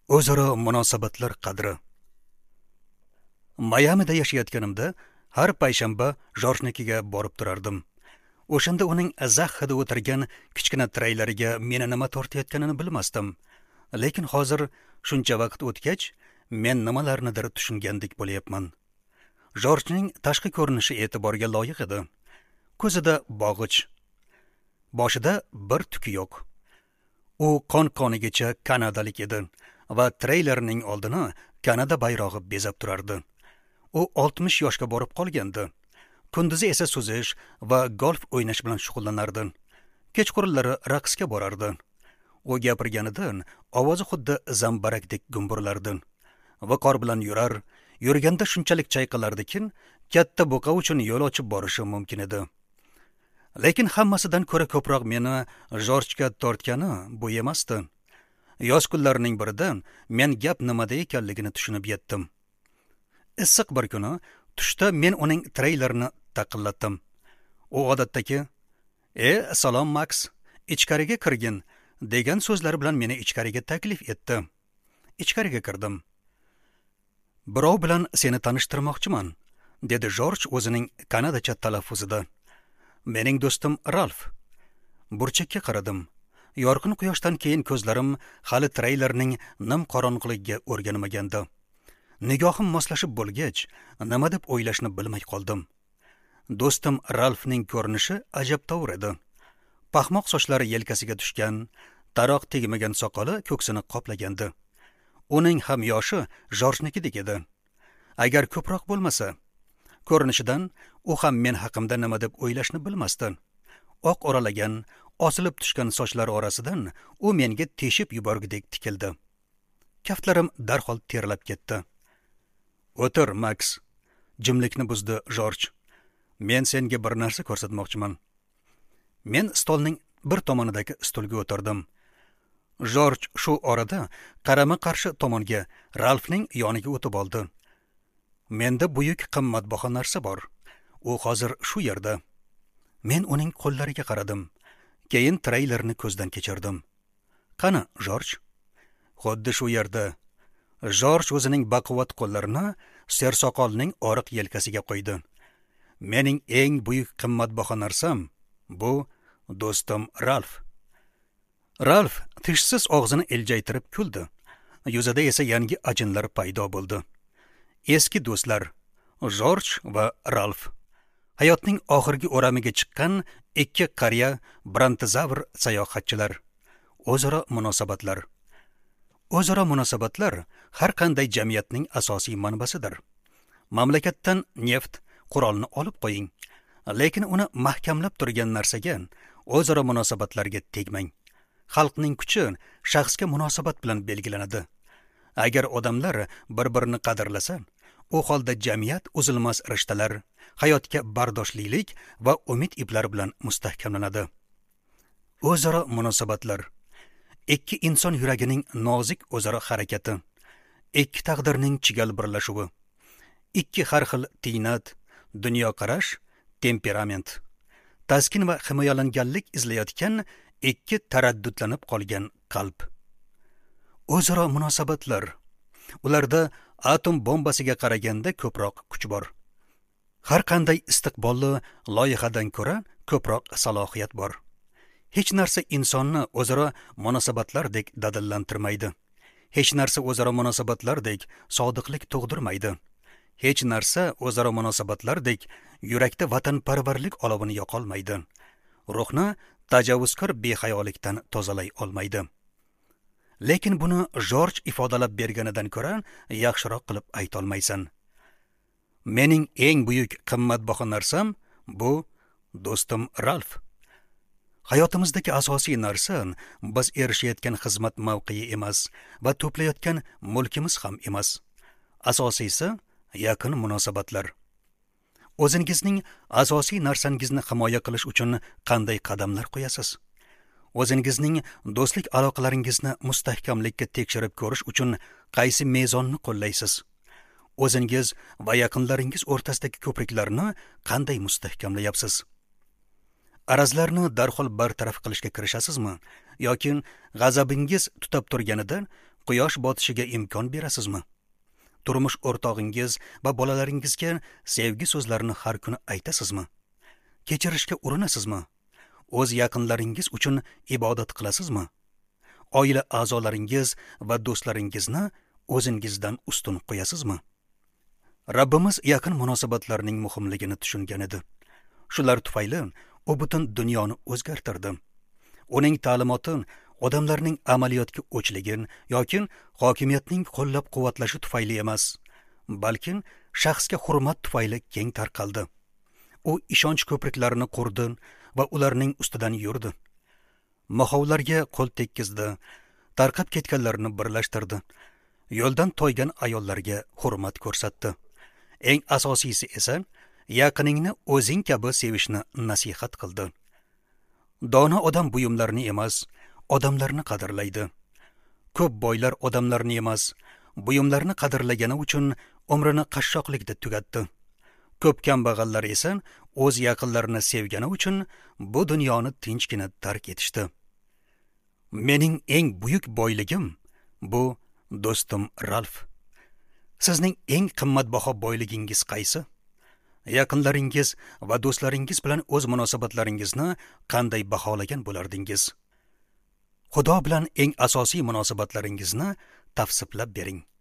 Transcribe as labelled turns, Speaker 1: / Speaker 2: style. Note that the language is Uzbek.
Speaker 1: O'zaro munosabatlar qadri. Mayamida yashayotganimda har payshanba Jorjnikiga borib turardim. O'shanda uning zax hidi o'tirgan kichkina traylariga meni nima tortayotganini bilmasdim. Lekin hozir shuncha vaqt o'tgach, men nimalarnidir tushungandek bo'layapman. Jorjning tashqi ko'rinishi e'tiborga loyiq edi. Ko'zida bog'ich, boshida bir tuki yo'q. U qon-qonigacha kanadalik edi va treylerning oldini Kanada bayrog'i bezab turardi. U 60 yoshga borib qolgandi. Kunduzi esa suzish va golf o'ynash bilan shug'ullanardi. Kechqurunlari raqsga borardi. U gapirganidan ovozi xuddi zambarakdek gumburlardi. Viqor bilan yurganda shunchalik chayqalardikin, katta buqa uchun yo'l ochib borishi mumkin edi. Lekin hammasidan ko'ra ko'proq meni Jorjga tortgani bu emasdi. Yoz kunlarining birida men gap nimada ekanligini tushunib yetdim. Issiq bir kuni tushda men uning treylerini taqillatdim. U odatdagi "Salom Max, ichkariga kirgin" degan so'zlar bilan meni ichkariga taklif etdi. Ichkariga kirdim. "Birov bilan seni tanishtirmoqchiman", dedi Jorj o'zining kanadacha talaffuzida. "Mening do'stim Ralf." Burchakka qaradim. Yorqin quyoshdan keyin ko'zlarim hali treylerning nim qorong'iligiga o'rganmagandi. Nigohim moslashib bo'lgach, nima deb o'ylashni bilmay qoldim. Do'stim Ralfning ko'rinishi ajabtovur edi. Paxmoq sochlari yelkasiga tushgan, taroq tegmagan soqoli ko'ksini qoplagandi. Uning ham yoshi Jorjnikidek edi. Agar ko'proq bo'lmasa, ko'rinishidan u ham men haqimda nima deb o'ylashni bilmasdi. Oq oralagan, osilib tushgan sochlari orasidan u menga teshib yuborgudek tikildi. Kaftlarim darhol terlab ketdi. "O'tir, Max", jimlikni buzdi Jorj. "Men senga bir narsa ko'rsatmoqchiman." Men stolning bir tomonidagi stulga o'tirdim. Jorj shu orada qarama-qarshi tomonga, Ralfning yoniga o'tib oldi. "Menda buyuk qimmatbaho narsa bor. U hozir shu yerda." Men uning qo'llariga qaradim. Keyin treylerni ko'zdan kechirdim. "Qani, Jorj?" "Xuddi shu yerda." Jorj o'zining baquvvat qo'llarini sersoqolning oriq yelkasiga qo'ydi. "Mening eng buyuk qimmatbaho narsam bu do'stim Ralf." Ralf tishsiz og'zini iljaytirib kuldi. Yuzida esa yangi ajinlar paydo bo'ldi. Eski do'stlar, Jorj va Ralf. Hayotning oxirgi o'ramiga chiqqan ikki qariya brontozavr sayohatchilar. O'zaro munosabatlar. O'zaro munosabatlar har qanday jamiyatning asosiy manbasidir. Mamlakatdan neft, qurolni olib qo'ying, lekin uni mahkamlab turgan narsaga, o'zaro munosabatlarga tegmang. Xalqning kuchi shaxsga munosabat bilan belgilanadi. Agar odamlar bir-birini qadrlasa, u holda jamiyat uzilmas rishtalar, hayotga bardoshlilik va umid iplari bilan mustahkamlanadi. O'zaro munosabatlar. Ikki inson yuragining nozik o'zaro harakati, ikki taqdirning chigal birlashuvi, ikki har xil tiynat, dunyoqarash, temperament, taskin va himoyalanganlik izlayotgan ikki taraddudlanib qolgan qalb. O'zaro munosabatlar. Ularda atom bombasiga qaraganda ko'proq kuch bor. Har qanday istiqbolli loyihadan ko'ra ko'proq salohiyat bor. Hech narsa insonni o'zaro munosabatlardek dadillantirmaydi. Hech narsa o'zaro munosabatlardek sodiqlik tug'dirmaydi. Hech narsa o'zaro munosabatlardek yurakda vatanparvarlik olovini yoqolmaydi. Ruhni tajovuzkor behayolikdan tozalay olmaydi. Lekin buni Jorj ifodalab berganidan ko'ra yaxshiroq qilib aytolmaysan. Mening eng buyuk qimmatbaho narsam bu do'stim Ralf. Hayotimizdagi asosiy narsa biz erishayotgan xizmat mavqei emas va to'playotgan mulkimiz ham emas. Asosiysi yaqin munosabatlar. O'zingizning asosiy narsangizni himoya qilish uchun qanday qadamlar qo'yasiz? O'zingizning do'stlik aloqalaringizni mustahkamlikka tekshirib ko'rish uchun qaysi mezonni qo'llaysiz? O'zingiz va yaqinlaringiz o'rtasidagi ko'priklarni qanday mustahkamlayapsiz? Arazlarni darhol bartaraf qilishga kirishasizmi yoki g'azabingiz tutab turganida quyosh botishiga imkon berasizmi? Turmush o'rtog'ingiz va bolalaringizga sevgi so'zlarini har kuni aytasizmi? Kechirishga urinasizmi? O'z yaqinlaringiz uchun ibodat qilasizmi? Oila a'zolaringiz va do'stlaringizni o'zingizdan ustun qo'yasizmi? Rabbimiz yaqin munosabatlarning muhimligini tushungan edi. Shular tufayli u butun dunyoni o'zgartirdi. Uning ta'limoti odamlarning amaliyotga o'chligin yoki hokimiyatning qo'llab-quvvatlashi tufayli emas, balki shaxsga hurmat tufayli keng tarqaldi. U ishonch ko'priklarini qurdi va ularning ustidan yurdi. Mahovlarga qo'l tekkizdi, tarqab ketganlarni birlashtirdi. Yo'ldan toygan ayollarga hurmat ko'rsatdi. Eng asosiysi esa yaqiningni o'zing kabi sevishni nasihat qildi. Dono odam buyumlarni emas, odamlarni qadrlaydi. Ko'p boylar odamlarni emas, buyumlarni qadrlagani uchun umrini qashshoqlikda tugatdi. Ko'p kambag'allar esa o'z yaqinlarini sevgani uchun bu dunyoni tinchgina tark etishdi. Mening eng buyuk boyligim bu do'stim Ralf. Sizning eng qimmatbaho boyligingiz qaysi? Yaqinlaringiz va do'stlaringiz bilan o'z munosabatlaringizni qanday baholagan bo'lardingiz? Xudo bilan eng asosiy munosabatlaringizni tavsiflab bering.